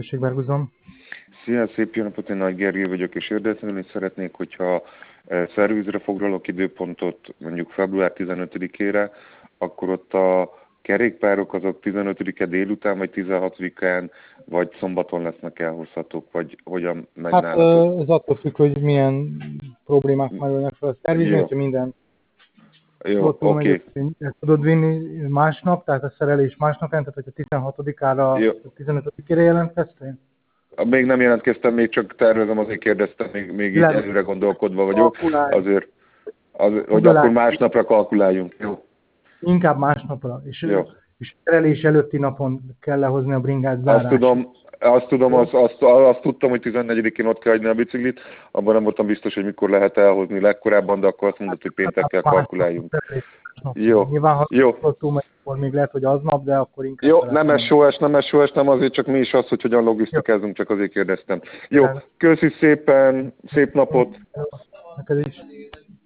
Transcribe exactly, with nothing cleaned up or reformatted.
Tessék, Berguzom. Szia, szép jó napot, én Nagy Gergely vagyok, és érdeklődni szeretnék, hogyha szervizre foglalok időpontot mondjuk február tizenötödikére, akkor ott a kerékpárok azok tizenötödike délután, vagy tizenhatodikán, vagy szombaton lesznek elhozhatók, vagy hogyan megy Hát nálatok? ez attól függ, hogy milyen problémák merülnek fel a szervizben, Jó, hogyha minden jó, jól túl megy, oké. hogy el tudod vinni másnap, tehát a szerelés másnap, tehát hogyha tizenhatodikára, Jó. tizenötödikére jelentkeztél? Még nem jelentkeztem, még csak tervezem, azért kérdeztem, még, még így Le, előre gondolkodva vagyok, kalkulálj, azért, azért hogy Tudod, akkor másnapra kalkuláljunk. Jó, inkább másnapra, és, jó. és szerelés előtti napon kell lehozni a bringát Azt zárásig. tudom, azt tudom, azt, azt, azt tudtam, hogy tizennegyedikén ott kell hagyni a biciklit, abban nem voltam biztos, hogy mikor lehet elhozni legkorábban, de akkor azt mondod, hogy péntekkel kalkuláljunk. Jó, Nyilván, ha jó. túl megy, akkor még lehet, hogy aznap, de akkor inkább... Jó, nem es o es, nem es o es, nem azért, csak mi is az, hogy hogyan logisztikázunk, csak azért kérdeztem. Jó, köszi szépen, szép napot! Neked is.